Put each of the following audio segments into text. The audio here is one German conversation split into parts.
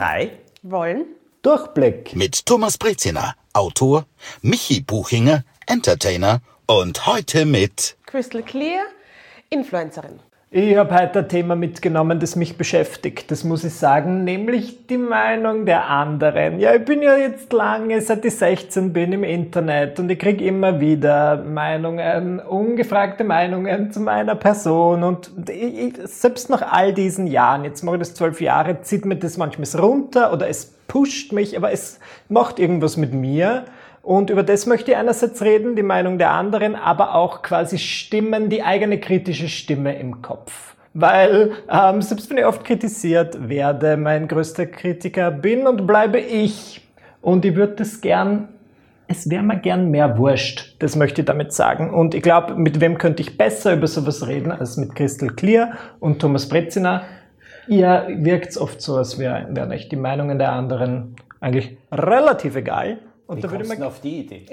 3 wollen Durchblick mit Thomas Breziner, Autor, Michi Buchinger, Entertainer und heute mit Crystal Clear, Influencerin. Ich habe heute ein Thema mitgenommen, das mich beschäftigt, das muss ich sagen, nämlich die Meinung der anderen. Ja, ich bin ja jetzt lange, seit ich 16 bin, im Internet und ich kriege immer wieder Meinungen, ungefragte Meinungen zu meiner Person und selbst nach all diesen Jahren, jetzt mache ich das 12 Jahre, zieht mir das manchmal runter oder es pusht mich, aber es macht irgendwas mit mir. Und über das möchte ich einerseits reden, die Meinung der anderen, aber auch quasi Stimmen, die eigene kritische Stimme im Kopf. Weil, selbst wenn ich oft kritisiert werde, mein größter Kritiker bin und bleibe ich. Und ich würde das gern, es wäre mir gern mehr wurscht, das möchte ich damit sagen. Und ich glaube, mit wem könnte ich besser über sowas reden, als mit Crystal Clear und Thomas Breziner. Ihr wirkt oft so, als wären euch die Meinungen der anderen eigentlich relativ egal. Und Wie kommst du auf die Idee?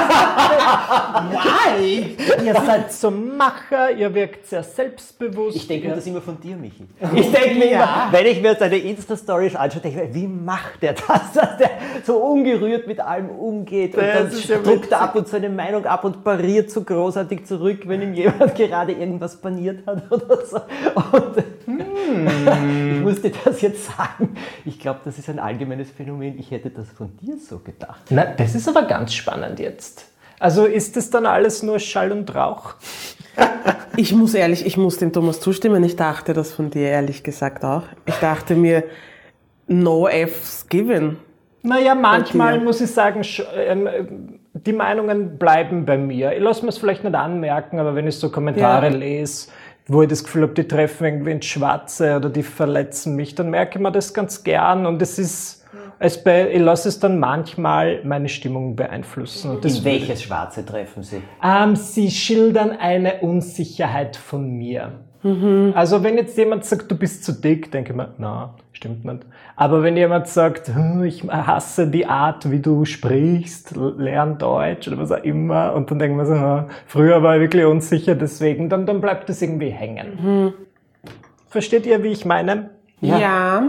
Why? Ihr seid so Macher, ihr wirkt sehr selbstbewusst. Ich denke mir das immer von dir, Michi. Ich denke mir immer, wenn ich mir seine Insta-Stories anschaue, denke ich mir, wie macht der das, dass der so ungerührt mit allem umgeht und dann druckt er ab und seine Meinung ab und pariert so großartig zurück, wenn ihm jemand gerade irgendwas paniert hat oder so. Und ich muss dir das jetzt sagen, ich glaube, das ist ein allgemeines Phänomen. Ich hätte das von dir so gedacht. Na, das ist aber ganz spannend jetzt. Also ist das dann alles nur Schall und Rauch? Ich muss dem Thomas zustimmen. Ich dachte das von dir ehrlich gesagt auch. Ich dachte mir, no F's given. Naja, manchmal muss ich sagen, die Meinungen bleiben bei mir. Ich lasse mir es vielleicht nicht anmerken, aber wenn ich so Kommentare lese, wo ich das Gefühl habe, die treffen irgendwie ins Schwarze oder die verletzen mich, dann merke ich mir das ganz gern und es ist... ich lasse es dann manchmal meine Stimmung beeinflussen. Und in welches Schwarze treffen Sie? Sie schildern eine Unsicherheit von mir. Also wenn jetzt jemand sagt, du bist zu dick, denke ich mir, na, stimmt nicht. Aber wenn jemand sagt, ich hasse die Art, wie du sprichst, lern Deutsch oder was auch immer, und dann denke ich mir so, früher war ich wirklich unsicher, deswegen, dann bleibt das irgendwie hängen. Versteht ihr, wie ich meine? Ja.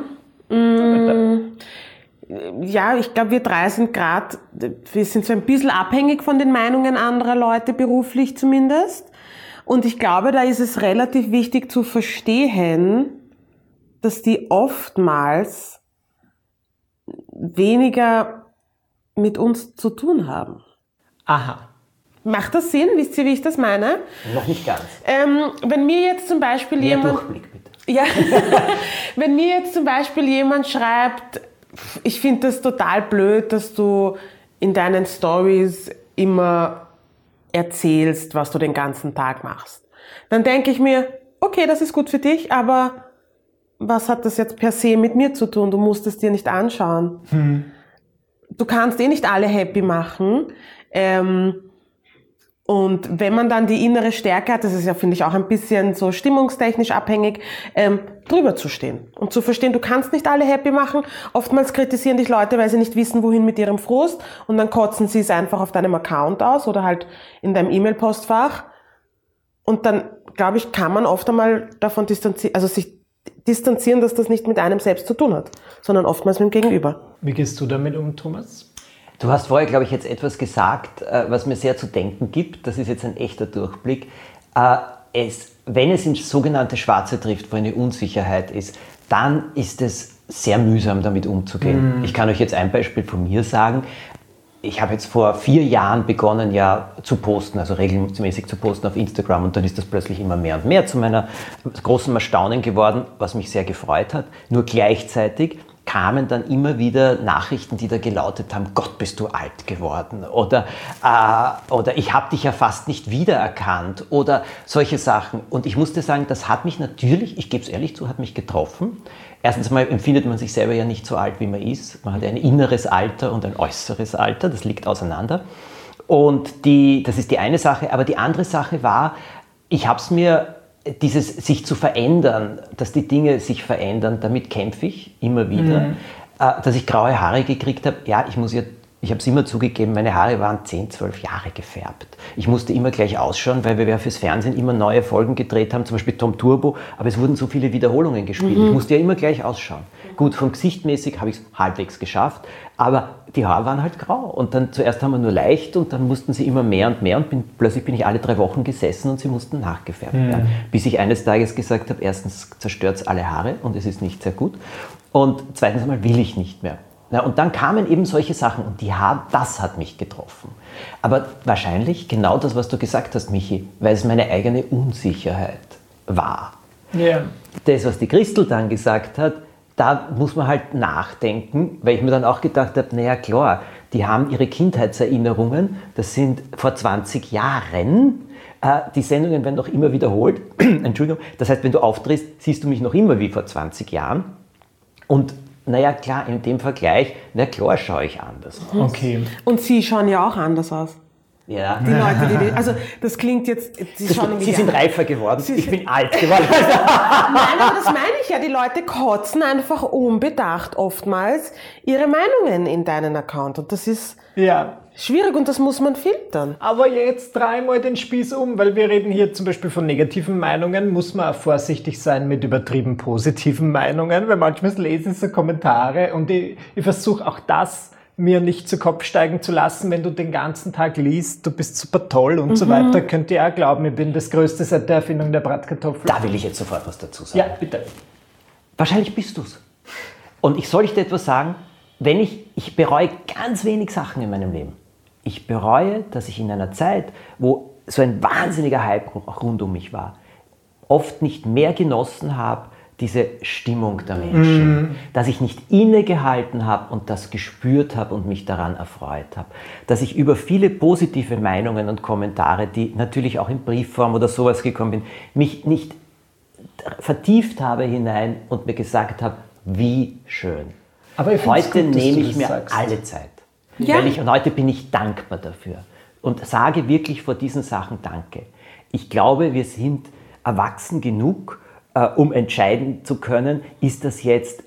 Ja, ich glaube, wir drei sind wir sind so ein bisschen abhängig von den Meinungen anderer Leute, beruflich zumindest. Und ich glaube, da ist es relativ wichtig zu verstehen, dass die oftmals weniger mit uns zu tun haben. Aha. Macht das Sinn? Wisst ihr, wie ich das meine? Noch nicht ganz. Wenn mir jetzt zum Beispiel Durchblick, bitte. Ja, wenn mir jetzt zum Beispiel jemand schreibt, ich finde das total blöd, dass du in deinen Stories immer erzählst, was du den ganzen Tag machst. Dann denke ich mir, okay, das ist gut für dich, aber was hat das jetzt per se mit mir zu tun? Du musst es dir nicht anschauen. Du kannst nicht alle happy machen. Und wenn man dann die innere Stärke hat, das ist ja, finde ich, auch ein bisschen so stimmungstechnisch abhängig, drüber zu stehen und zu verstehen, du kannst nicht alle happy machen. Oftmals kritisieren dich Leute, weil sie nicht wissen, wohin mit ihrem Frust, und dann kotzen sie es einfach auf deinem Account aus oder halt in deinem E-Mail-Postfach. Und dann, glaube ich, kann man oft einmal davon sich distanzieren, dass das nicht mit einem selbst zu tun hat, sondern oftmals mit dem Gegenüber. Wie gehst du damit um, Thomas? Du hast vorher, glaube ich, jetzt etwas gesagt, was mir sehr zu denken gibt. Das ist jetzt ein echter Durchblick. Wenn es ins sogenannte Schwarze trifft, wo eine Unsicherheit ist, dann ist es sehr mühsam, damit umzugehen. Ich kann euch jetzt ein Beispiel von mir sagen. Ich habe jetzt vor 4 Jahren begonnen, ja zu posten, also regelmäßig zu posten auf Instagram, und dann ist das plötzlich immer mehr und mehr zu meiner großen Erstaunen geworden, was mich sehr gefreut hat. Nur gleichzeitig kamen dann immer wieder Nachrichten, die da gelautet haben, Gott, bist du alt geworden, oder ich habe dich ja fast nicht wiedererkannt, oder solche Sachen. Und ich musste sagen, das hat mich natürlich, ich gebe es ehrlich zu, hat mich getroffen. Erstens mal empfindet man sich selber ja nicht so alt, wie man ist. Man hat ein inneres Alter und ein äußeres Alter, das liegt auseinander. Und das ist die eine Sache, aber die andere Sache war, ich habe es mir, dieses sich zu verändern, dass die Dinge sich verändern, damit kämpfe ich immer wieder. Dass ich graue Haare gekriegt habe, ja, ich muss Ich habe es immer zugegeben, meine Haare waren 10, 12 Jahre gefärbt. Ich musste immer gleich ausschauen, weil wir ja fürs Fernsehen immer neue Folgen gedreht haben, zum Beispiel Tom Turbo, aber es wurden so viele Wiederholungen gespielt. Ich musste ja immer gleich ausschauen. Gut, vom Gesichtmäßig habe ich es halbwegs geschafft, aber die Haare waren halt grau. Und dann zuerst haben wir nur leicht und dann mussten sie immer mehr und mehr und plötzlich bin ich alle 3 Wochen gesessen und sie mussten nachgefärbt werden. Bis ich eines Tages gesagt habe, erstens zerstört es alle Haare und es ist nicht sehr gut und zweitens einmal will ich nicht mehr. Ja, und dann kamen eben solche Sachen und das hat mich getroffen. Aber wahrscheinlich genau das, was du gesagt hast, Michi, weil es meine eigene Unsicherheit war. Yeah. Das, was die Christel dann gesagt hat, da muss man halt nachdenken, weil ich mir dann auch gedacht habe, naja klar, die haben ihre Kindheitserinnerungen, das sind vor 20 Jahren, die Sendungen werden noch immer wiederholt, Entschuldigung, das heißt, wenn du auftrittst, siehst du mich noch immer wie vor 20 Jahren und naja, klar, in dem Vergleich, na klar schaue ich anders aus. Okay. Und sie schauen ja auch anders aus. Ja. Die Leute, also das klingt jetzt... Sie sind reifer geworden, ich bin alt geworden. Nein, aber das meine ich ja. Die Leute kotzen einfach unbedacht oftmals ihre Meinungen in deinen Account. Und das ist schwierig und das muss man filtern. Aber jetzt dreimal den Spieß um, weil wir reden hier zum Beispiel von negativen Meinungen, muss man auch vorsichtig sein mit übertrieben positiven Meinungen, weil manchmal lese ich so Kommentare und ich versuche auch das mir nicht zu Kopf steigen zu lassen, wenn du den ganzen Tag liest, du bist super toll und so weiter, könnt ihr auch glauben, ich bin das Größte seit der Erfindung der Bratkartoffel. Da will ich jetzt sofort was dazu sagen. Ja, bitte. Wahrscheinlich bist du's. Und ich soll dir etwas sagen, ich bereue ganz wenig Sachen in meinem Leben. Ich bereue, dass ich in einer Zeit, wo so ein wahnsinniger Hype rund um mich war, oft nicht mehr genossen habe, diese Stimmung der Menschen, dass ich nicht innegehalten habe und das gespürt habe und mich daran erfreut habe, dass ich über viele positive Meinungen und Kommentare, die natürlich auch in Briefform oder sowas gekommen bin, mich nicht vertieft habe hinein und mir gesagt habe, wie schön. Aber heute nehme ich mir alle Zeit. Ja. Und heute bin ich dankbar dafür und sage wirklich vor diesen Sachen Danke. Ich glaube, wir sind erwachsen genug, um entscheiden zu können, ist das jetzt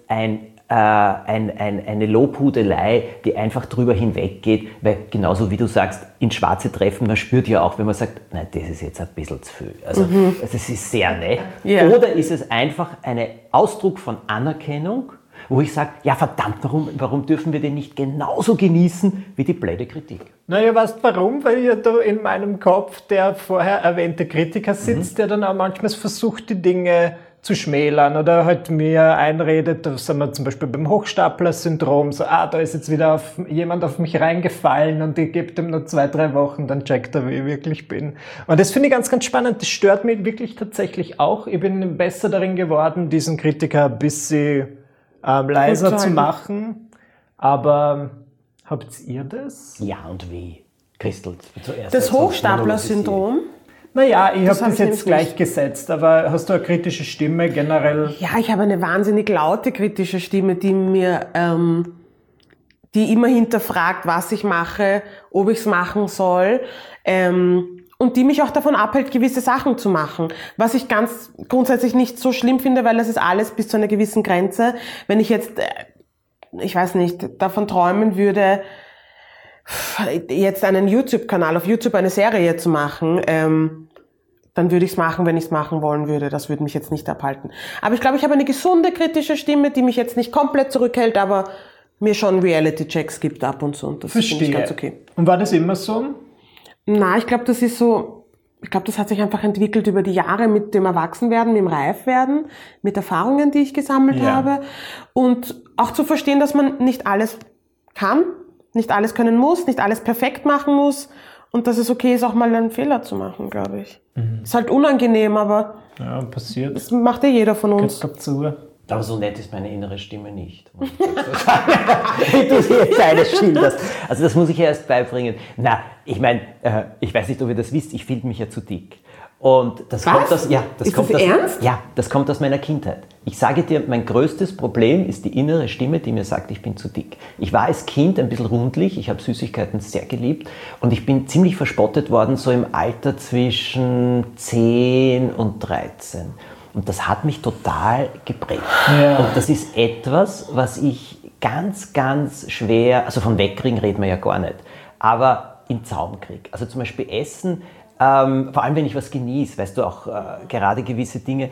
eine Lobhudelei, die einfach drüber hinweggeht, weil genauso wie du sagst, ins Schwarze treffen, man spürt ja auch, wenn man sagt, nein, das ist jetzt ein bisschen zu viel. Also das ist sehr nett. Yeah. Oder ist es einfach ein Ausdruck von Anerkennung, wo ich sage, ja verdammt, warum dürfen wir den nicht genauso genießen wie die blöde Kritik? Naja, weißt du warum? Weil ja da in meinem Kopf der vorher erwähnte Kritiker sitzt, der dann auch manchmal versucht, die Dinge zu schmälern oder halt mir einredet, da sind wir zum Beispiel beim Hochstapler-Syndrom, so, da ist jetzt wieder jemand auf mich reingefallen und ich gebe dem nur 2, 3 Wochen, dann checkt er, wie ich wirklich bin. Und das finde ich ganz, ganz spannend. Das stört mich wirklich tatsächlich auch. Ich bin besser darin geworden, diesen Kritiker ein bisschen leiser zu machen. Aber habt ihr das? Ja, und wie? Christel, zuerst. Das Hochstapler-Syndrom? Naja, ich habe hab das ich jetzt nämlich gleichgesetzt, aber hast du eine kritische Stimme generell? Ja, ich habe eine wahnsinnig laute kritische Stimme, die immer hinterfragt, was ich mache, ob ich es machen soll. Und die mich auch davon abhält, gewisse Sachen zu machen. Was ich ganz grundsätzlich nicht so schlimm finde, weil das ist alles bis zu einer gewissen Grenze. Wenn ich jetzt, ich weiß nicht, davon träumen würde, jetzt einen YouTube-Kanal, auf YouTube eine Serie zu machen, dann würde ich es machen, wenn ich es machen wollen würde. Das würde mich jetzt nicht abhalten. Aber ich glaube, ich habe eine gesunde kritische Stimme, die mich jetzt nicht komplett zurückhält, aber mir schon Reality-Checks gibt ab und zu. Und das finde ich ganz okay. Und war das immer so? Na, ich glaube, das ist so, das hat sich einfach entwickelt über die Jahre mit dem Erwachsenwerden, mit dem Reifwerden, mit Erfahrungen, die ich gesammelt habe. Und auch zu verstehen, dass man nicht alles kann, nicht alles können muss, nicht alles perfekt machen muss und dass es okay ist, auch mal einen Fehler zu machen, glaube ich. Ist halt unangenehm, aber ja, passiert. Das macht ja jeder von uns. Aber so nett ist meine innere Stimme nicht. Wie du sie jetzt alles schilderst. Also das muss ich ja erst beibringen. Na, ich meine, ich weiß nicht, ob ihr das wisst, ich finde mich ja zu dick. Und das kommt aus, ernst? Ja, das kommt aus meiner Kindheit. Ich sage dir, mein größtes Problem ist die innere Stimme, die mir sagt, ich bin zu dick. Ich war als Kind ein bisschen rundlich, ich habe Süßigkeiten sehr geliebt und ich bin ziemlich verspottet worden, so im Alter zwischen 10 und 13. Und das hat mich total geprägt. Ja. Und das ist etwas, was ich ganz, ganz schwer, also von wegkriegen reden wir ja gar nicht, aber in Zaum kriege. Also zum Beispiel Essen, vor allem wenn ich was genieße, weißt du auch gerade gewisse Dinge,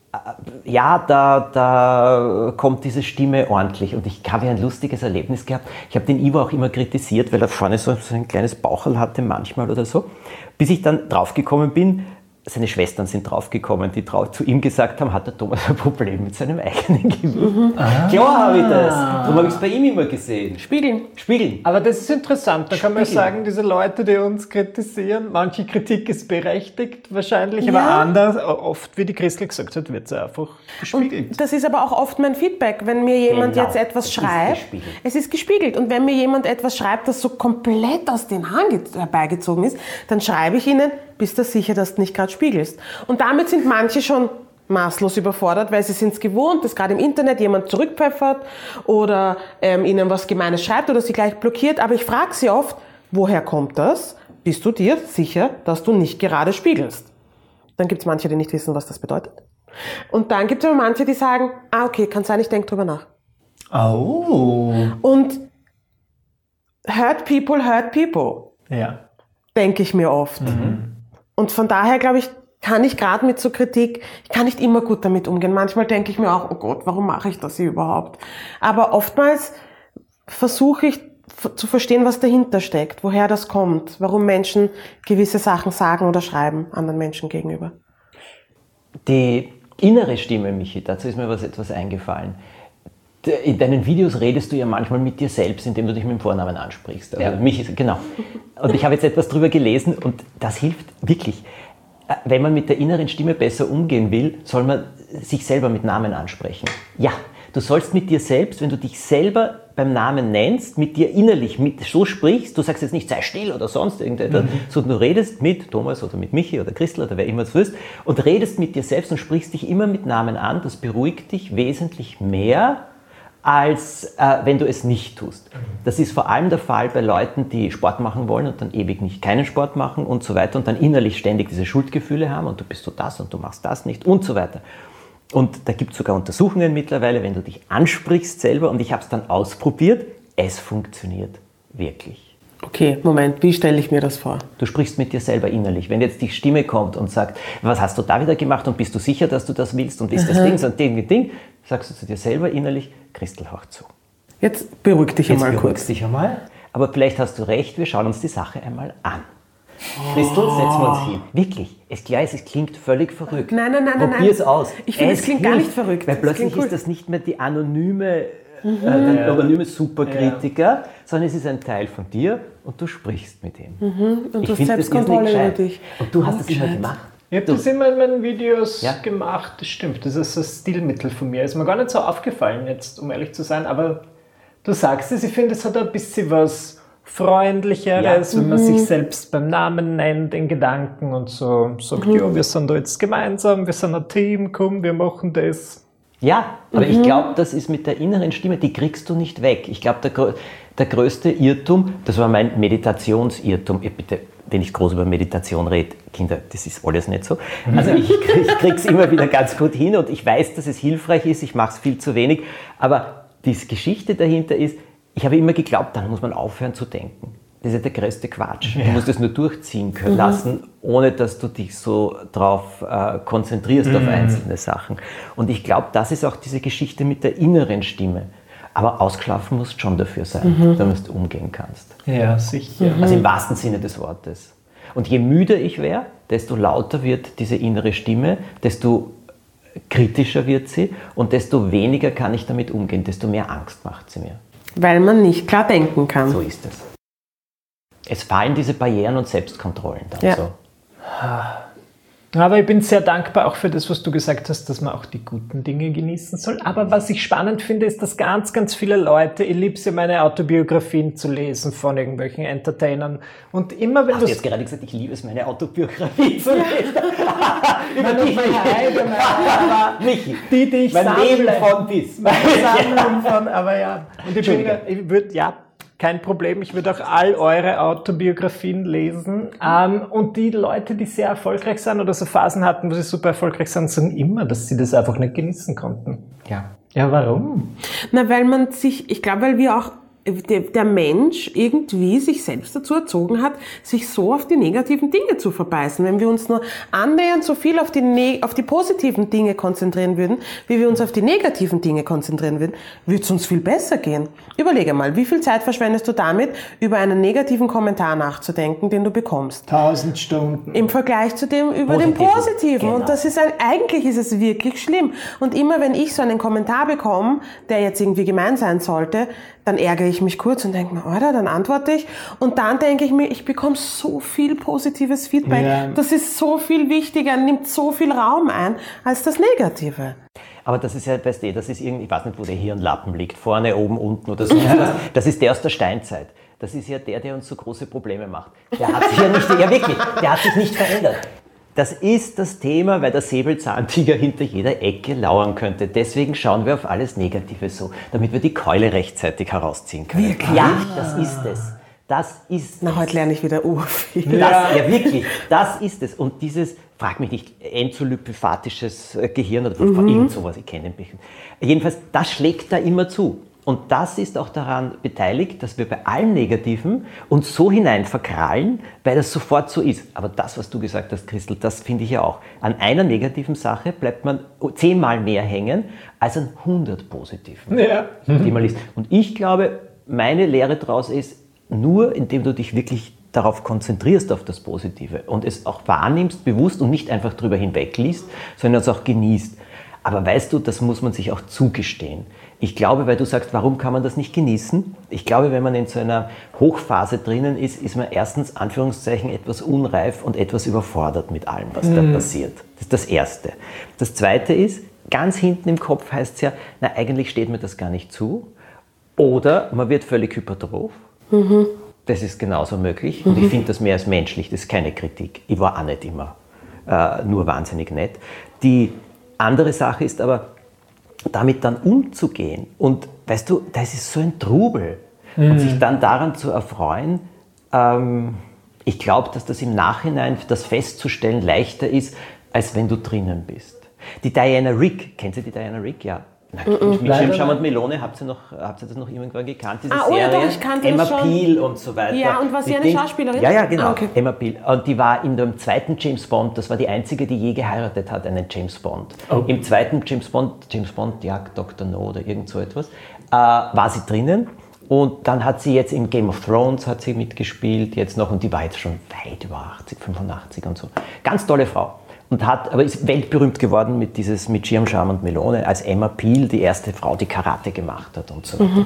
da kommt diese Stimme ordentlich. Und ich habe ja ein lustiges Erlebnis gehabt. Ich habe den Ivo auch immer kritisiert, weil er vorne so ein kleines Baucherl hatte manchmal oder so, bis ich dann draufgekommen bin. Seine Schwestern sind draufgekommen, die zu ihm gesagt haben, hat der Thomas ein Problem mit seinem eigenen Gewicht. Klar habe ich das. Darum habe ich es bei ihm immer gesehen. Spiegeln. Aber das ist interessant. Da kann man sagen, diese Leute, die uns kritisieren, manche Kritik ist berechtigt wahrscheinlich, aber anders, oft, wie die Christel gesagt hat, wird es einfach gespiegelt. Und das ist aber auch oft mein Feedback, wenn mir jemand jetzt etwas schreibt. Es ist gespiegelt. Und wenn mir jemand etwas schreibt, das so komplett aus den Haaren herbeigezogen ist, dann schreibe ich ihnen, bist du sicher, dass du nicht gerade spiegelst? Und damit sind manche schon maßlos überfordert, weil sie sind es gewohnt, dass gerade im Internet jemand zurückpfeffert oder ihnen was Gemeines schreibt oder sie gleich blockiert. Aber ich frage sie oft, woher kommt das? Bist du dir sicher, dass du nicht gerade spiegelst? Dann gibt es manche, die nicht wissen, was das bedeutet. Und dann gibt es aber manche, die sagen, okay, kann sein, ich denke drüber nach. Oh. Und hurt people. Ja. Denke ich mir oft. Und von daher, glaube ich, kann ich gerade mit so Kritik, ich kann nicht immer gut damit umgehen. Manchmal denke ich mir auch, oh Gott, warum mache ich das hier überhaupt? Aber oftmals versuche ich zu verstehen, was dahinter steckt, woher das kommt, warum Menschen gewisse Sachen sagen oder schreiben anderen Menschen gegenüber. Die innere Stimme, Michi, dazu ist mir etwas eingefallen. In deinen Videos redest du ja manchmal mit dir selbst, indem du dich mit dem Vornamen ansprichst. Also Michi, genau. Und ich habe jetzt etwas drüber gelesen und das hilft wirklich. Wenn man mit der inneren Stimme besser umgehen will, soll man sich selber mit Namen ansprechen. Ja, du sollst mit dir selbst, wenn du dich selber beim Namen nennst, mit dir innerlich so sprichst, du sagst jetzt nicht, sei still oder sonst irgendetwas, sondern du redest mit Thomas oder mit Michi oder Christel oder wer immer es willst und redest mit dir selbst und sprichst dich immer mit Namen an. Das beruhigt dich wesentlich mehr, als wenn du es nicht tust. Das ist vor allem der Fall bei Leuten, die Sport machen wollen und dann ewig nicht keinen Sport machen und so weiter und dann innerlich ständig diese Schuldgefühle haben und du bist so das und du machst das nicht und so weiter. Und da gibt es sogar Untersuchungen mittlerweile, wenn du dich ansprichst selber und ich habe es dann ausprobiert, es funktioniert wirklich. Okay, Moment, wie stelle ich mir das vor? Du sprichst mit dir selber innerlich. Wenn jetzt die Stimme kommt und sagt, was hast du da wieder gemacht und bist du sicher, dass du das willst und ist das Ding und Ding, sagst du zu dir selber innerlich, Christel, hör zu. Jetzt beruhig dich einmal kurz. Beruhigst dich einmal. Aber vielleicht hast du recht, wir schauen uns die Sache einmal an. Christel, setzen wir uns hin. Wirklich, es klingt völlig verrückt. Nein. Probier es aus. Ich finde, es klingt gar nicht verrückt. Weil plötzlich ist das nicht mehr die anonyme Superkritiker, sondern es ist ein Teil von dir und du sprichst mit ihm. Und du hast Selbstkontrolle über dich. Und du hast das immer gemacht. Ich habe das immer in meinen Videos gemacht, das stimmt. Das ist ein Stilmittel von mir. Ist mir gar nicht so aufgefallen jetzt, um ehrlich zu sein, aber du sagst es, ich finde, es hat ein bisschen was Freundlicheres, wenn man sich selbst beim Namen nennt, in Gedanken und so sagt, ja, wir sind da jetzt gemeinsam, wir sind ein Team, komm, wir machen das. Ja, aber ich glaube, das ist mit der inneren Stimme, die kriegst du nicht weg. Ich glaube, der größte Irrtum, das war mein Meditationsirrtum, bitte, wenn ich groß über Meditation rede, Kinder, das ist alles nicht so. Also ich krieg's immer wieder ganz gut hin und ich weiß, dass es hilfreich ist, ich mache es viel zu wenig, aber die Geschichte dahinter ist, ich habe immer geglaubt, dann muss man aufhören zu denken. Das ist ja der größte Quatsch. Du musst es nur durchziehen können lassen, ohne dass du dich so drauf konzentrierst auf einzelne Sachen. Und ich glaube, das ist auch diese Geschichte mit der inneren Stimme. Aber ausgeschlafen musst du schon dafür sein, damit du umgehen kannst. Ja, sicher. Also im wahrsten Sinne des Wortes. Und je müder ich wäre, desto lauter wird diese innere Stimme, desto kritischer wird sie und desto weniger kann ich damit umgehen, desto mehr Angst macht sie mir. Weil man nicht klar denken kann. So ist es. Es fallen diese Barrieren und Selbstkontrollen dann so. Aber ich bin sehr dankbar auch für das, was du gesagt hast, dass man auch die guten Dinge genießen soll. Aber was ich spannend finde, ist, dass ganz, ganz viele Leute, ich liebe es ja, meine Autobiografien zu lesen von irgendwelchen Entertainern. Und immer wenn du hast jetzt gerade gesagt, ich liebe es, meine Autobiografie zu lesen. Über dich, Michi. Die ich mein sammle. Leben von bis. Meine Sammlung von, aber ja. Und ich würde, kein Problem, ich würde auch all eure Autobiografien lesen. Und die Leute, die sehr erfolgreich sind oder so Phasen hatten, wo sie super erfolgreich sind, sagen immer, dass sie das einfach nicht genießen konnten. Ja. Ja, warum? Na, weil weil wir auch, der Mensch irgendwie sich selbst dazu erzogen hat, sich so auf die negativen Dinge zu verbeißen. Wenn wir uns nur annähernd so viel auf die positiven Dinge konzentrieren würden, wie wir uns auf die negativen Dinge konzentrieren würden, würde es uns viel besser gehen. Überlege mal, wie viel Zeit verschwendest du damit, über einen negativen Kommentar nachzudenken, den du bekommst? 1000 Stunden. Im Vergleich zu dem über den positiven. Genau. Und das ist eigentlich ist es wirklich schlimm. Und immer wenn ich so einen Kommentar bekomme, der jetzt irgendwie gemein sein sollte, dann ärgere ich mich kurz und denke mir, oder? Dann antworte ich. Und dann denke ich mir, ich bekomme so viel positives Feedback. Ja. Das ist so viel wichtiger, nimmt so viel Raum ein, als das Negative. Aber das ist ja, weißt du, das ist irgendwie, ich weiß nicht, wo der Hirnlappen liegt, vorne, oben, unten oder so. Das ist der aus der Steinzeit. Das ist ja der uns so große Probleme macht. Der hat sich ja nicht, ja wirklich, der hat sich nicht verändert. Das ist das Thema, weil der Säbelzahntiger hinter jeder Ecke lauern könnte. Deswegen schauen wir auf alles Negative so, damit wir die Keule rechtzeitig herausziehen können. Wirklich? Ja, das ist es. Das ist Na, heute lerne ich wieder urviel. Ja, wirklich, das ist es. Und dieses, frag mich nicht, enzolypophatisches Gehirn oder irgend sowas, ich kenne den Büchern. Jedenfalls, das schlägt da immer zu. Und das ist auch daran beteiligt, dass wir bei allem Negativen uns so hinein verkrallen, weil das sofort so ist. Aber das, was du gesagt hast, Christel, das finde ich ja auch. An einer negativen Sache bleibt man 10-mal mehr hängen als an 100 positiven, die man liest. Und ich glaube, meine Lehre daraus ist, nur indem du dich wirklich darauf konzentrierst, auf das Positive und es auch wahrnimmst, bewusst und nicht einfach drüber hinwegliest, sondern es auch genießt. Aber weißt du, das muss man sich auch zugestehen. Ich glaube, weil du sagst, warum kann man das nicht genießen? Ich glaube, wenn man in so einer Hochphase drinnen ist, ist man erstens, Anführungszeichen, etwas unreif und etwas überfordert mit allem, was da passiert. Das ist das Erste. Das Zweite ist, ganz hinten im Kopf heißt es ja, na, eigentlich steht mir das gar nicht zu. Oder man wird völlig hypertroph. Das ist genauso möglich. Und ich finde das mehr als menschlich, das ist keine Kritik. Ich war auch nicht immer nur wahnsinnig nett. Die andere Sache ist aber, damit dann umzugehen. Und weißt du, das ist so ein Trubel. Und sich dann daran zu erfreuen, ich glaube, dass das im Nachhinein, das festzustellen, leichter ist, als wenn du drinnen bist. Die Diana Rigg, kennt ihr die Diana Rigg? Ja. Mit Jim Scham und Melone, habt ihr das noch irgendwann gekannt, diese Serie? Ja, doch, ich kannte Emma das schon. Peel und so weiter. Ja, und war sie eine Schauspielerin? Ja, genau, okay. Emma Peel. Und die war in dem zweiten James Bond, das war die einzige, die je geheiratet hat, einen James Bond. Oh. Im zweiten James Bond jagt Dr. No oder irgend so etwas, war sie drinnen. Und dann hat sie jetzt in Game of Thrones hat sie mitgespielt, jetzt noch, und die war jetzt schon weit über 80, 85 und so. Ganz tolle Frau. Aber ist weltberühmt geworden mit Jim Scham und Melone, als Emma Peel, die erste Frau, die Karate gemacht hat und so weiter.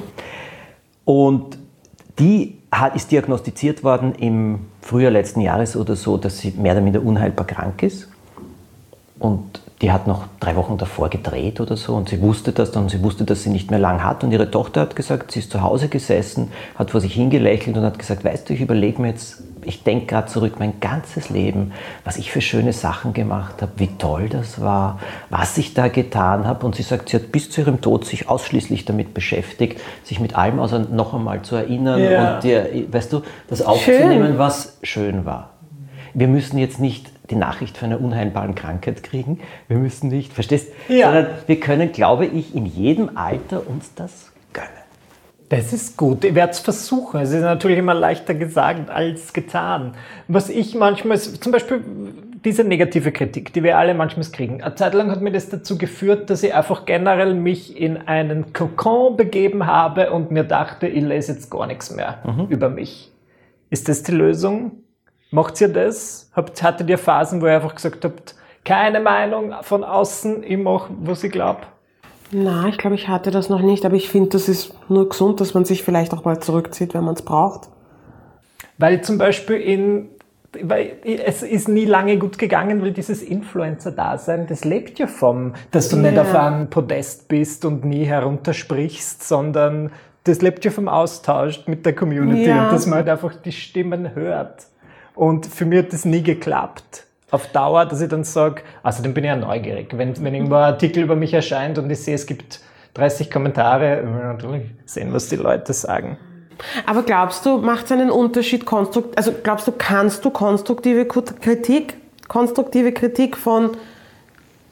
Und die ist diagnostiziert worden im Frühjahr letzten Jahres oder so, dass sie mehr oder minder unheilbar krank ist. Und die hat noch 3 Wochen davor gedreht oder so und sie wusste das dann, sie wusste, dass sie nicht mehr lang hat und ihre Tochter hat gesagt, sie ist zu Hause gesessen, hat vor sich hingelächelt und hat gesagt, weißt du, ich überlege mir jetzt, ich denke gerade zurück, mein ganzes Leben, was ich für schöne Sachen gemacht habe, wie toll das war, was ich da getan habe. Und sie sagt, sie hat bis zu ihrem Tod sich ausschließlich damit beschäftigt, sich mit allem noch einmal zu erinnern und weißt du, das aufzunehmen, was schön war. Wir müssen jetzt nicht die Nachricht von einer unheilbaren Krankheit kriegen. Wir müssen nicht, verstehst? Ja. Sondern wir können, glaube ich, in jedem Alter uns das gönnen. Das ist gut. Ich werde es versuchen. Es ist natürlich immer leichter gesagt als getan. Was ich manchmal, zum Beispiel diese negative Kritik, die wir alle manchmal kriegen. Eine Zeit lang hat mir das dazu geführt, dass ich einfach generell mich in einen Kokon begeben habe und mir dachte, ich lese jetzt gar nichts mehr über mich. Ist das die Lösung? Macht ihr das? Hattet ihr Phasen, wo ihr einfach gesagt habt, keine Meinung von außen, ich mache, was ich glaube? Na, ich glaube, ich hatte das noch nicht, aber ich finde, das ist nur gesund, dass man sich vielleicht auch mal zurückzieht, wenn man es braucht. Weil zum Beispiel es ist nie lange gut gegangen, weil dieses Influencer-Dasein, das lebt ja vom, dass du nicht auf einem Podest bist und nie heruntersprichst, sondern das lebt ja vom Austausch mit der Community und dass man halt einfach die Stimmen hört. Und für mich hat das nie geklappt. Auf Dauer, dass ich dann sage, außerdem bin ich ja neugierig. Wenn irgendwo ein Artikel über mich erscheint und ich sehe, es gibt 30 Kommentare, natürlich sehen, was die Leute sagen. Aber glaubst du, macht es einen Unterschied, glaubst du, kannst du konstruktive Kritik von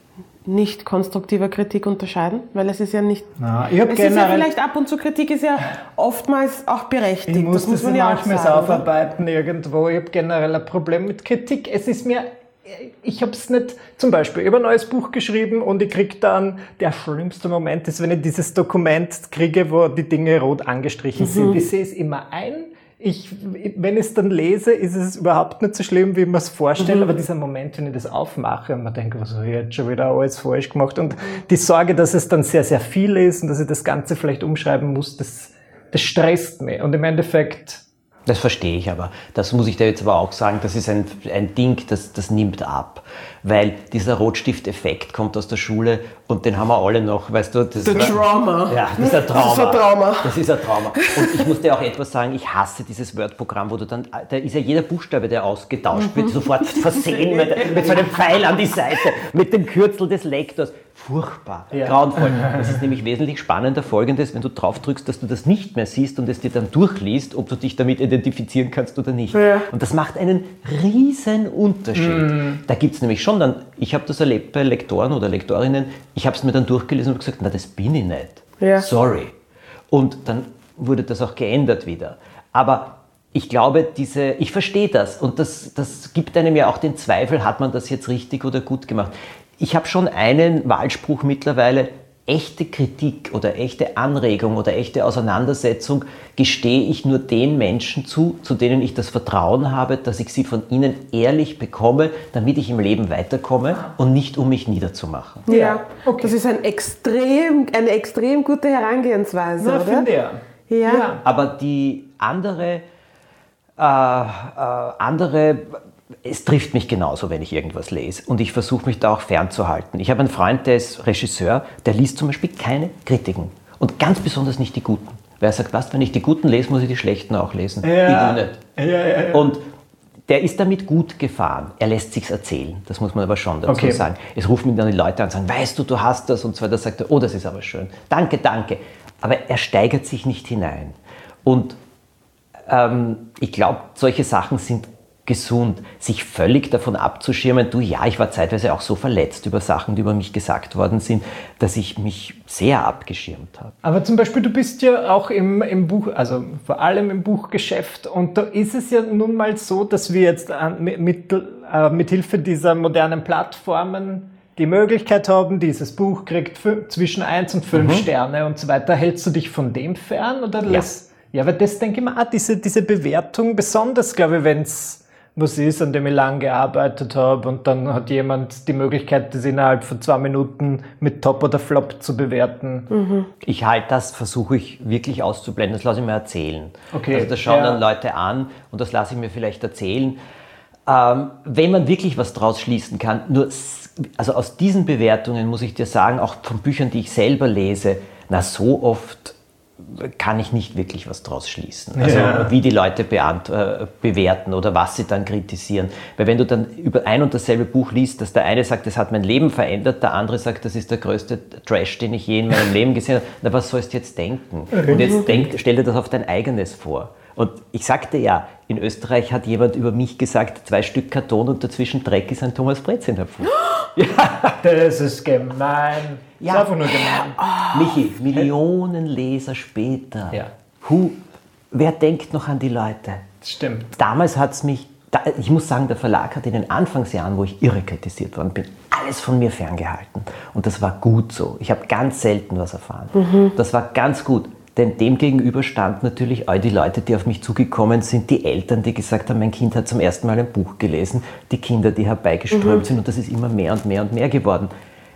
nicht konstruktiver Kritik unterscheiden? Weil es ist ja nicht... Na, ich hab es ist ja vielleicht ab und zu, Kritik ist ja oftmals auch berechtigt. Ich muss das man ja auch manchmal sagen, aufarbeiten irgendwo. Ich habe generell ein Problem mit Kritik. Ich habe es nicht, zum Beispiel, ich habe ein neues Buch geschrieben und ich kriege dann, der schlimmste Moment ist, wenn ich dieses Dokument kriege, wo die Dinge rot angestrichen sind. Ich sehe es immer ein. Wenn ich es dann lese, ist es überhaupt nicht so schlimm, wie ich mir es vorstelle, aber dieser Moment, wenn ich das aufmache und man denkt, was habe ich jetzt schon wieder alles falsch gemacht und die Sorge, dass es dann sehr, sehr viel ist und dass ich das Ganze vielleicht umschreiben muss, das stresst mich und im Endeffekt... Das verstehe ich aber. Das muss ich dir jetzt aber auch sagen, das ist ein Ding, das nimmt ab. Weil dieser Rotstifteffekt kommt aus der Schule und den haben wir alle noch, weißt du. Das Trauma. Ja, das ist ein Trauma. Das ist ein Trauma. Das ist ein Trauma. Und ich muss dir auch etwas sagen, ich hasse dieses Word-Programm, wo du dann, da ist ja jeder Buchstabe, der ausgetauscht wird, sofort versehen mit so einem Pfeil an die Seite, mit dem Kürzel des Lektors. Furchtbar, grauenvoll. Das ist nämlich wesentlich spannender Folgendes, wenn du drauf drückst, dass du das nicht mehr siehst und es dir dann durchliest, ob du dich damit identifizieren kannst oder nicht. Ja. Und das macht einen riesen Unterschied. Da gibt es nämlich schon dann, ich habe das erlebt bei Lektoren oder Lektorinnen, ich habe es mir dann durchgelesen und gesagt, na das bin ich nicht. Ja. Sorry. Und dann wurde das auch geändert wieder. Aber ich glaube, ich verstehe das und das gibt einem ja auch den Zweifel, hat man das jetzt richtig oder gut gemacht. Ich habe schon einen Wahlspruch mittlerweile, echte Kritik oder echte Anregung oder echte Auseinandersetzung gestehe ich nur den Menschen zu denen ich das Vertrauen habe, dass ich sie von ihnen ehrlich bekomme, damit ich im Leben weiterkomme und nicht um mich niederzumachen. Ja, okay. Das ist eine extrem gute Herangehensweise, oder? Finde ich. Ja. Aber die andere es trifft mich genauso, wenn ich irgendwas lese. Und ich versuche mich da auch fernzuhalten. Ich habe einen Freund, der ist Regisseur, der liest zum Beispiel keine Kritiken. Und ganz besonders nicht die guten. Weil er sagt, was, wenn ich die guten lese, muss ich die schlechten auch lesen. Ja. Ich nicht. Ja. Und der ist damit gut gefahren. Er lässt sich's erzählen. Das muss man aber schon dazu sagen. Es rufen ihn dann die Leute an und sagen, weißt du hast das. Und so weiter sagt er, oh, das ist aber schön. Danke. Aber er steigert sich nicht hinein. Und ich glaube, solche Sachen sind gesund, sich völlig davon abzuschirmen, ich war zeitweise auch so verletzt über Sachen, die über mich gesagt worden sind, dass ich mich sehr abgeschirmt habe. Aber zum Beispiel, du bist ja auch im Buch, also vor allem im Buchgeschäft und da ist es ja nun mal so, dass wir jetzt mit Hilfe dieser modernen Plattformen die Möglichkeit haben, dieses Buch kriegt zwischen 1 und 5 Sterne und so weiter. Hältst du dich von dem fern? Oder ja, weil das denke ich mir, diese Bewertung, besonders glaube ich, wenn es was ist, an dem ich lange gearbeitet habe und dann hat jemand die Möglichkeit, das innerhalb von 2 Minuten mit Top oder Flop zu bewerten. Ich halte das, versuche ich wirklich auszublenden, das lasse ich mir erzählen. Okay. Also das schauen dann Leute an und das lasse ich mir vielleicht erzählen. Wenn man wirklich was draus schließen kann, also aus diesen Bewertungen muss ich dir sagen, auch von Büchern, die ich selber lese, so oft kann ich nicht wirklich was draus schließen. Also wie die Leute bewerten oder was sie dann kritisieren. Weil wenn du dann über ein und dasselbe Buch liest, dass der eine sagt, das hat mein Leben verändert, der andere sagt, das ist der größte Trash, den ich je in meinem Leben gesehen habe, na, was sollst du jetzt denken? Und jetzt stell dir das auf dein eigenes vor. Und ich sagte ja, in Österreich hat jemand über mich gesagt, 2 Stück Karton und dazwischen Dreck ist ein Thomas Breziner Buch. Das ist gemein. Das ist einfach nur gemein. Michi, Millionen Leser später. Ja. Wer denkt noch an die Leute? Das stimmt. Damals hat es mich, ich muss sagen, der Verlag hat in den Anfangsjahren, wo ich irre kritisiert worden bin, alles von mir ferngehalten. Und das war gut so. Ich habe ganz selten was erfahren. Das war ganz gut. Denn dem gegenüber stand natürlich all die Leute, die auf mich zugekommen sind, die Eltern, die gesagt haben, mein Kind hat zum ersten Mal ein Buch gelesen, die Kinder, die herbeigeströmt sind und das ist immer mehr und mehr und mehr geworden.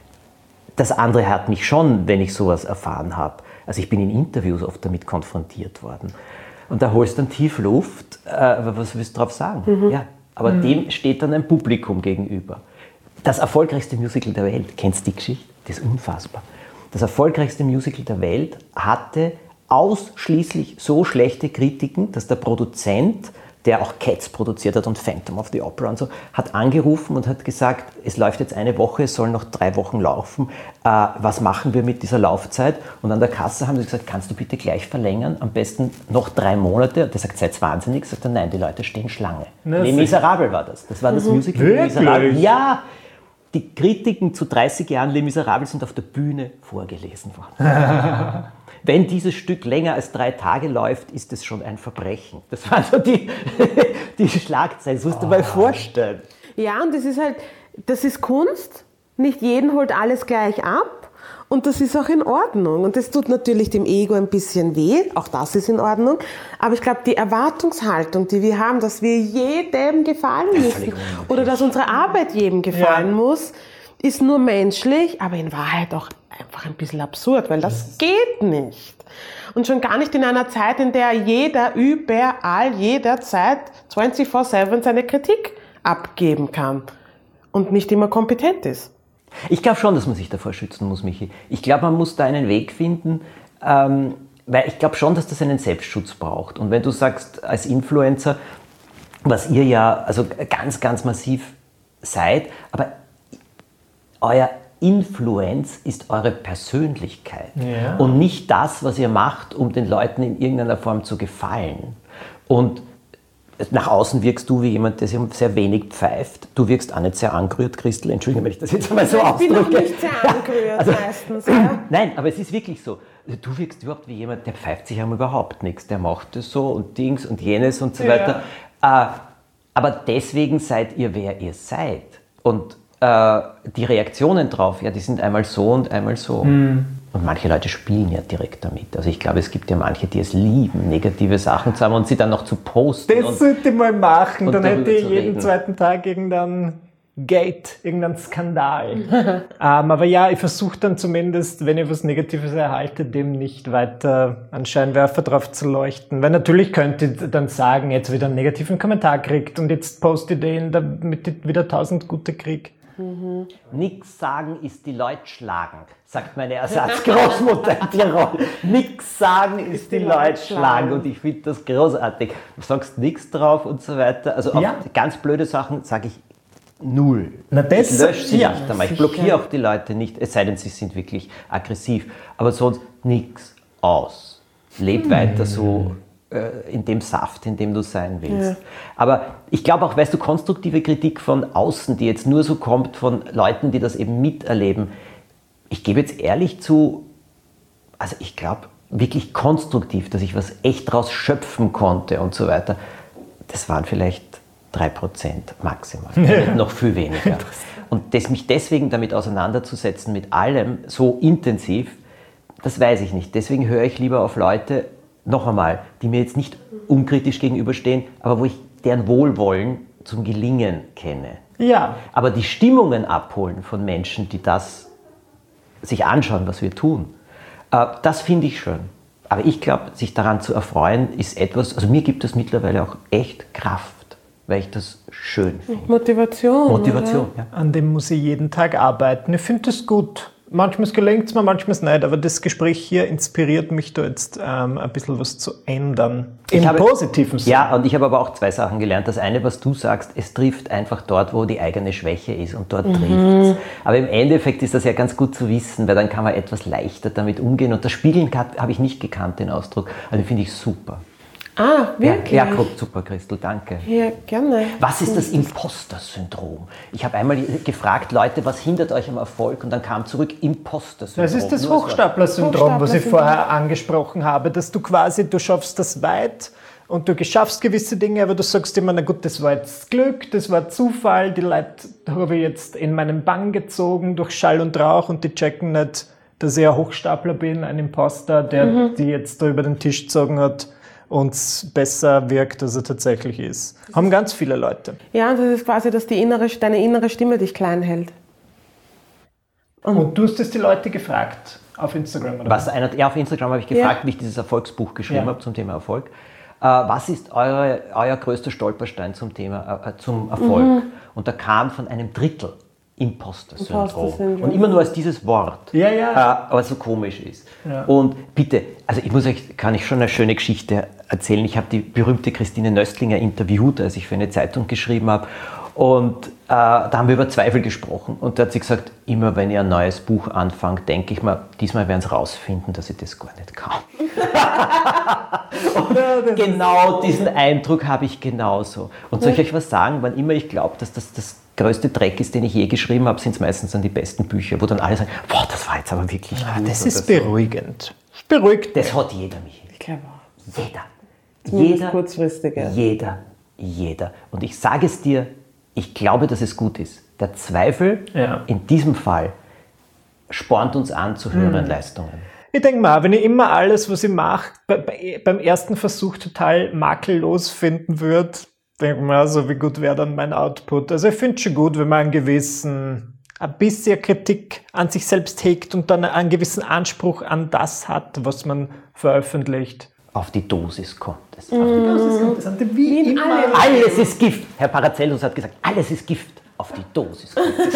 Das andere hat mich schon, wenn ich sowas erfahren habe. Also ich bin in Interviews oft damit konfrontiert worden. Und da holst du dann tief Luft, was willst du drauf sagen? Ja, aber dem steht dann ein Publikum gegenüber. Das erfolgreichste Musical der Welt, kennst du die Geschichte? Das ist unfassbar. Das erfolgreichste Musical der Welt hatte ausschließlich so schlechte Kritiken, dass der Produzent, der auch Cats produziert hat und Phantom of the Opera und so, hat angerufen und hat gesagt, es läuft jetzt 1 Woche, es soll noch 3 Wochen laufen, was machen wir mit dieser Laufzeit? Und an der Kasse haben sie gesagt, kannst du bitte gleich verlängern, am besten noch 3 Monate. Und der sagt, seid wahnsinnig, sagt er, nein, die Leute stehen Schlange. Les Miserables war das. Das war das Musical Les Miserables. Ja, die Kritiken zu 30 Jahren Les Miserables sind auf der Bühne vorgelesen worden. Wenn dieses Stück länger als 3 Tage läuft, ist es schon ein Verbrechen. Das waren so die Schlagzeilen. Das musst du mal vorstellen. Ja, und das ist Kunst. Nicht jeden holt alles gleich ab. Und das ist auch in Ordnung. Und das tut natürlich dem Ego ein bisschen weh. Auch das ist in Ordnung. Aber ich glaube, die Erwartungshaltung, die wir haben, dass wir jedem gefallen müssen oder dass unsere Arbeit jedem gefallen muss, ist nur menschlich, aber in Wahrheit auch einfach ein bisschen absurd, weil das geht nicht. Und schon gar nicht in einer Zeit, in der jeder überall, jederzeit 24/7 seine Kritik abgeben kann und nicht immer kompetent ist. Ich glaube schon, dass man sich davor schützen muss, Michi. Ich glaube, man muss da einen Weg finden, weil ich glaube schon, dass das einen Selbstschutz braucht. Und wenn du sagst, als Influencer, was ihr ja also ganz, ganz massiv seid, aber euer Influence ist eure Persönlichkeit und nicht das, was ihr macht, um den Leuten in irgendeiner Form zu gefallen. Und nach außen wirkst du wie jemand, der sehr wenig pfeift. Du wirkst auch nicht sehr angerührt, Christel. Entschuldige, wenn ich das jetzt mal so ausdrücke. Ich bin auch nicht sehr angerührt meistens. Ja. Nein, aber es ist wirklich so. Du wirkst überhaupt wie jemand, der pfeift sich um überhaupt nichts. Der macht das so und Dings und jenes und so weiter. Aber deswegen seid ihr, wer ihr seid. Und die Reaktionen drauf, die sind einmal so und einmal so. Und manche Leute spielen ja direkt damit. Also ich glaube, es gibt ja manche, die es lieben, negative Sachen zu haben und sie dann noch zu posten. Das sollte ich mal machen, dann hätte ich jeden reden. zweiten Tag irgendeinen Gate, irgendeinen Skandal. Aber ja, ich versuche dann zumindest, wenn ich was Negatives erhalte, dem nicht weiter einen Scheinwerfer drauf zu leuchten. Weil natürlich könnte ich dann sagen, jetzt wieder einen negativen Kommentar kriegt und jetzt poste ich den, damit ich wieder 1000 gute kriege. Nix sagen ist die Leute schlagen, sagt meine Ersatzgroßmutter in Tirol. Nix sagen ist die Leute schlagen und ich finde das großartig. Du sagst nichts drauf und so weiter. Also auf ganz blöde Sachen sage ich null. Ich lösche sie nicht einmal. Ich blockiere auch die Leute nicht, es sei denn, sie sind wirklich aggressiv. Aber sonst nix aus. Leb weiter so in dem Saft, in dem du sein willst. Ja. Aber ich glaube auch, weißt du, konstruktive Kritik von außen, die jetzt nur so kommt von Leuten, die das eben miterleben. Ich gebe jetzt ehrlich zu, also ich glaube wirklich konstruktiv, dass ich was echt draus schöpfen konnte und so weiter. Das waren vielleicht 3% maximal, noch viel weniger. Und mich deswegen damit auseinanderzusetzen, mit allem so intensiv, das weiß ich nicht. Deswegen höre ich lieber auf Leute, noch einmal, die mir jetzt nicht unkritisch gegenüberstehen, aber wo ich deren Wohlwollen zum Gelingen kenne. Ja. Aber die Stimmungen abholen von Menschen, die das sich anschauen, was wir tun, das finde ich schön. Aber ich glaube, sich daran zu erfreuen, ist etwas, also mir gibt es mittlerweile auch echt Kraft, weil ich das schön finde. Motivation, ja. An dem muss ich jeden Tag arbeiten. Ich finde das gut. Manchmal gelingt es mir, manchmal nicht, aber das Gespräch hier inspiriert mich da jetzt ein bisschen was zu ändern. Im positiven Sinne. Ja, und ich habe aber auch 2 Sachen gelernt. Das eine, was du sagst, es trifft einfach dort, wo die eigene Schwäche ist und dort trifft es. Aber im Endeffekt ist das ja ganz gut zu wissen, weil dann kann man etwas leichter damit umgehen. Und das Spiegeln habe ich nicht gekannt, den Ausdruck. Also finde ich super. Ah, wirklich? Ja, super, Christel, danke. Ja, gerne. Was ist das Imposter-Syndrom? Ich habe einmal gefragt, Leute, was hindert euch am Erfolg? Und dann kam zurück Imposter-Syndrom. Das ist das Hochstapler-Syndrom, was ich vorher angesprochen habe, dass du schaffst das weit und du schaffst gewisse Dinge, aber du sagst immer, na gut, das war jetzt Glück, das war Zufall, die Leute habe ich jetzt in meinen Bann gezogen durch Schall und Rauch und die checken nicht, dass ich ein Hochstapler bin, ein Imposter, der die jetzt da über den Tisch gezogen hat und besser wirkt, als er tatsächlich ist. Haben ganz viele Leute. Ja, und das ist quasi, dass deine innere Stimme dich klein hält. Und du hast das die Leute gefragt auf Instagram, oder? Auf Instagram habe ich gefragt, wie ich dieses Erfolgsbuch geschrieben habe zum Thema Erfolg. Was ist euer größter Stolperstein zum Erfolg? Und da kam von einem Drittel Imposter-Syndrom. Und immer nur als dieses Wort, aber so komisch ist. Ja. Und bitte, also kann ich schon eine schöne Geschichte erzählen. Ich habe die berühmte Christine Nöstlinger interviewt, als ich für eine Zeitung geschrieben habe. Und da haben wir über Zweifel gesprochen. Und da hat sie gesagt, immer wenn ihr ein neues Buch anfangt, denke ich mir, diesmal werden sie rausfinden, dass ich das gar nicht kann. Und genau diesen Eindruck habe ich genauso. Und soll ich euch was sagen, wann immer ich glaube, dass das größte Dreck ist, den ich je geschrieben habe, sind es meistens dann die besten Bücher, wo dann alle sagen, boah, das war jetzt aber wirklich gut. Das ist beruhigend. Das beruhigt. Das hat jeder, Michael. Ich glaube auch. Jeder. Zumindest kurzfristig, ja. Jeder. Und ich sage es dir, ich glaube, dass es gut ist. Der Zweifel in diesem Fall spornt uns an zu höheren Leistungen. Ich denke mal, wenn ich immer alles, was ich mache, beim ersten Versuch total makellos finden würde, denke ich mir, also wie gut wäre dann mein Output? Also ich finde es schon gut, wenn man ein bisschen Kritik an sich selbst hegt und dann einen gewissen Anspruch an das hat, was man veröffentlicht. Auf die Dosis kommt es. Wie immer. Alles ist Gift. Herr Paracelsus hat gesagt, alles ist Gift. Auf die Dosis kommt es.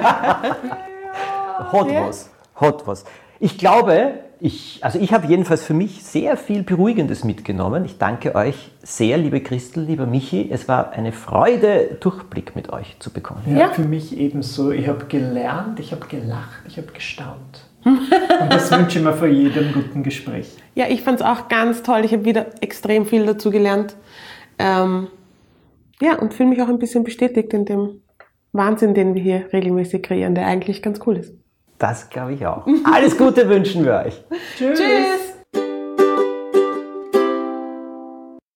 Hat was. Ich glaube, ich habe jedenfalls für mich sehr viel Beruhigendes mitgenommen. Ich danke euch sehr, liebe Christel, lieber Michi. Es war eine Freude, Durchblick mit euch zu bekommen. Ja, für mich ebenso. Ich habe gelernt, ich habe gelacht, ich habe gestaunt. Und das wünsche ich mir vor jedem guten Gespräch. Ja, ich fand es auch ganz toll. Ich habe wieder extrem viel dazu gelernt. Und fühle mich auch ein bisschen bestätigt in dem Wahnsinn, den wir hier regelmäßig kreieren, der eigentlich ganz cool ist. Das glaube ich auch. Alles Gute wünschen wir euch. Tschüss.